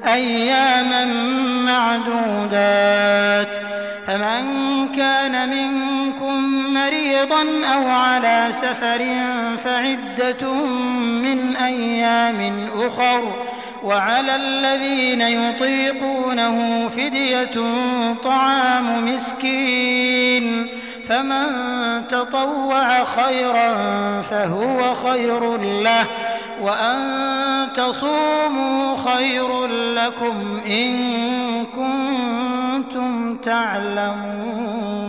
أياما معدودات. فمن كان منكم مريضا أو على سفر فعدة من أيام أخر، وعلى الذين يطيقونه فدية طعام مسكين، فمن تطوع خيرا فهو خير له، وأن تصوموا خير لكم إن كنتم تعلمون.